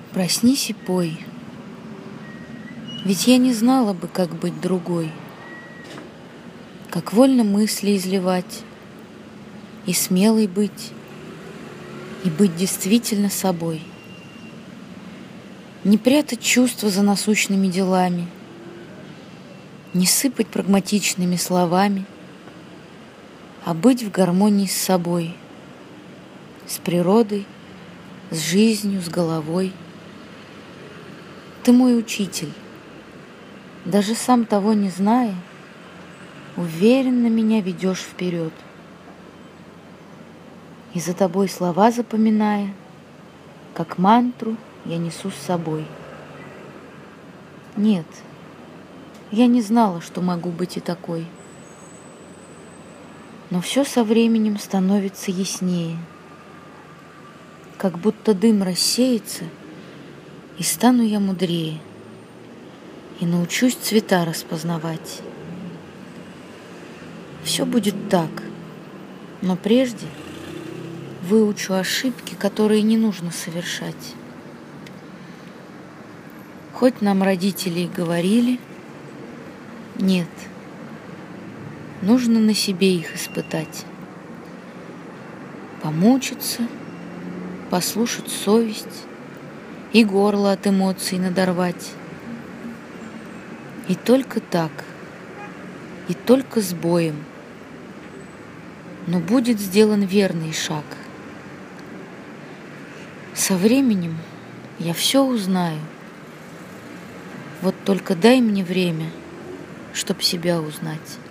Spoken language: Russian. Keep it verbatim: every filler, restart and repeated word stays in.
Проснись и пой, ведь я не знала бы, как быть другой, как вольно мысли изливать, и смелой быть, и быть действительно собой. Не прятать чувства за насущными делами, не сыпать прагматичными словами, а быть в гармонии с собой, с природой, с жизнью, с головой. Ты мой учитель, даже сам того не зная, уверенно меня ведешь вперед. И за тобой слова запоминая, как мантру я несу с собой. Нет, я не знала, что могу быть и такой. Но все со временем становится яснее, как будто дым рассеется, и стану я мудрее, и научусь цвета распознавать. Все будет так, но прежде выучу ошибки, которые не нужно совершать. Хоть нам родители и говорили, нет, нужно на себе их испытать, помучиться, послушать совесть и горло от эмоций надорвать. И только так, и только с боем, но будет сделан верный шаг. Со временем я все узнаю, вот только дай мне время, чтоб себя узнать.